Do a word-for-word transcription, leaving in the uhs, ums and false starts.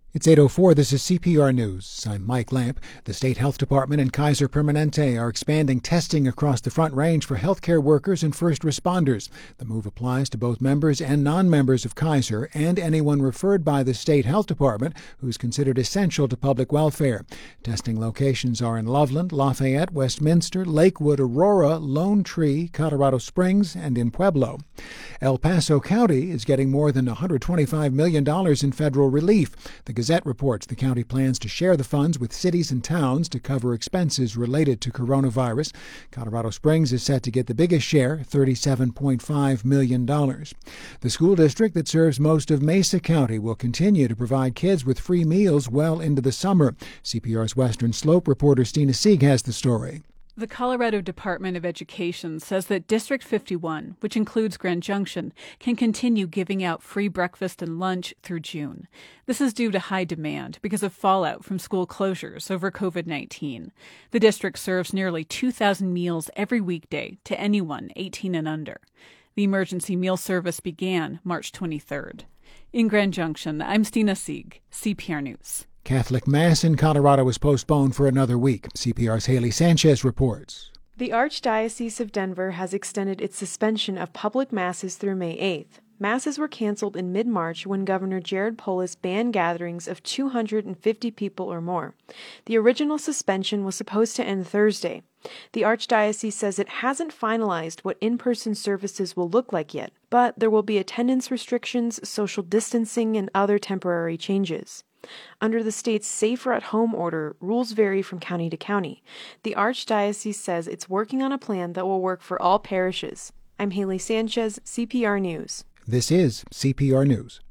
It's eight oh four. This is C P R News. I'm Mike Lamp. The State Health Department and Kaiser Permanente are expanding testing across the Front Range for healthcare workers and first responders. The move applies to both members and non-members of Kaiser and anyone referred by the State Health Department who's considered essential to public welfare. Testing locations are in Loveland, Lafayette, Westminster, Lakewood, Aurora, Lone Tree, Colorado Springs, and in Pueblo. El Paso County is getting more than one hundred twenty-five million dollars in federal relief. The Gazette reports the county plans to share the funds with cities and towns to cover expenses related to coronavirus. Colorado Springs is set to get the biggest share, thirty-seven point five million dollars. The school district that serves most of Mesa County will continue to provide kids with free meals well into the summer. C P R's Western Slope reporter Stina Sieg has the story. The Colorado Department of Education says that District fifty-one, which includes Grand Junction, can continue giving out free breakfast and lunch through June. This is due to high demand because of fallout from school closures over covid nineteen. The district serves nearly two thousand meals every weekday to anyone eighteen and under. The emergency meal service began March twenty-third. In Grand Junction, I'm Stina Sieg, C P R News. Catholic Mass in Colorado is postponed for another week. C P R's Haley Sanchez reports. The Archdiocese of Denver has extended its suspension of public masses through May eighth. Masses were canceled in mid-March when Governor Jared Polis banned gatherings of two hundred fifty people or more. The original suspension was supposed to end Thursday. The Archdiocese says it hasn't finalized what in-person services will look like yet, but there will be attendance restrictions, social distancing, and other temporary changes. Under the state's safer-at-home order, rules vary from county to county. The Archdiocese says it's working on a plan that will work for all parishes. I'm Haley Sanchez, C P R News. This is C P R News.